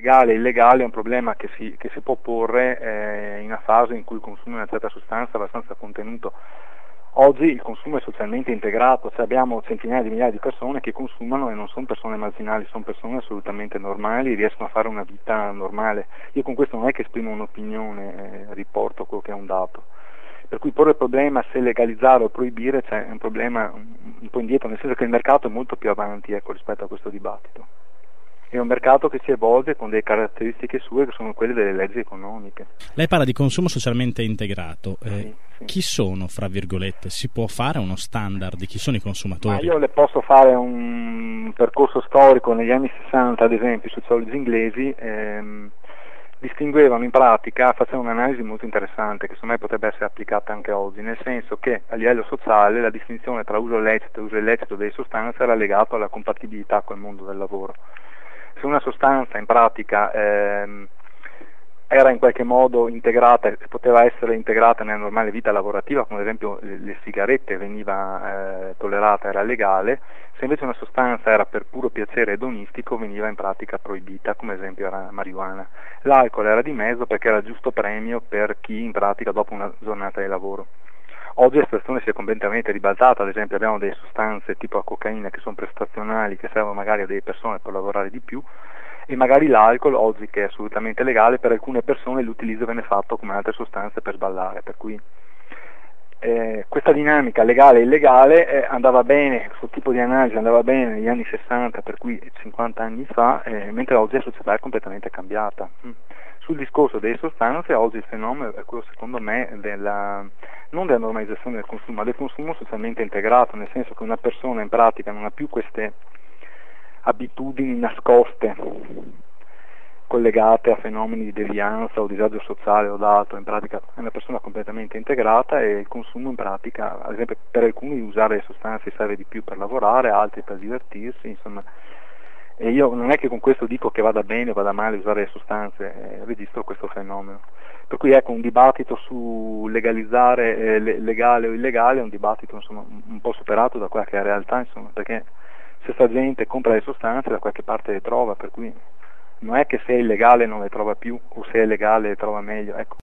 legale e illegale è un problema che si può porre in una fase in cui il consumo di una certa sostanza è abbastanza contenuto. Oggi il consumo è socialmente integrato, cioè abbiamo centinaia di migliaia di persone che consumano e non sono persone marginali, sono persone assolutamente normali, riescono a fare una vita normale. Io con questo non è che esprimo un'opinione, riporto quello che è un dato. Per cui porre il problema se legalizzare o proibire, c'è un problema un po' indietro, nel senso che il mercato è molto più avanti, rispetto a questo dibattito. È un mercato che si evolve con delle caratteristiche sue che sono quelle delle leggi economiche. Lei parla di consumo socialmente integrato. Sì. Chi sono, fra virgolette? Si può fare uno standard di chi sono i consumatori? Ma io le posso fare un percorso storico. Negli anni 60, ad esempio, i sociologi inglesi distinguevano in pratica, facevano un'analisi molto interessante che secondo me potrebbe essere applicata anche oggi, nel senso che a livello sociale la distinzione tra uso lecito e uso illecito delle sostanze era legata alla compatibilità col mondo del lavoro. Se una sostanza in pratica era in qualche modo integrata, poteva essere integrata nella normale vita lavorativa, come ad esempio le sigarette veniva tollerata, era legale, se invece una sostanza era per puro piacere edonistico veniva in pratica proibita, come ad esempio era marijuana. L'alcol era di mezzo perché era il giusto premio per chi in pratica dopo una giornata di lavoro. Oggi la situazione si è completamente ribaltata, ad esempio abbiamo delle sostanze tipo la cocaina che sono prestazionali, che servono magari a delle persone per lavorare di più, e magari l'alcol, oggi che è assolutamente legale, per alcune persone l'utilizzo viene fatto come altre sostanze per sballare, per cui questa dinamica legale e illegale andava bene, questo tipo di analisi andava bene negli anni 60, per cui 50 anni fa, mentre oggi la società è completamente cambiata. Sul discorso delle sostanze, oggi il fenomeno è quello secondo me non della normalizzazione del consumo, ma del consumo socialmente integrato, nel senso che una persona in pratica non ha più queste abitudini nascoste collegate a fenomeni di devianza o disagio sociale o d'altro, in pratica è una persona completamente integrata e il consumo in pratica, ad esempio per alcuni usare le sostanze serve di più per lavorare, altri per divertirsi, insomma. E io non è che con questo dico che vada bene o vada male usare le sostanze, registro questo fenomeno. Per cui ecco, un dibattito su legalizzare legale o illegale è un dibattito insomma un po' superato da quella che è la realtà, insomma, perché se sta gente compra le sostanze da qualche parte le trova, per cui non è che se è illegale non le trova più o se è legale le trova meglio, ecco.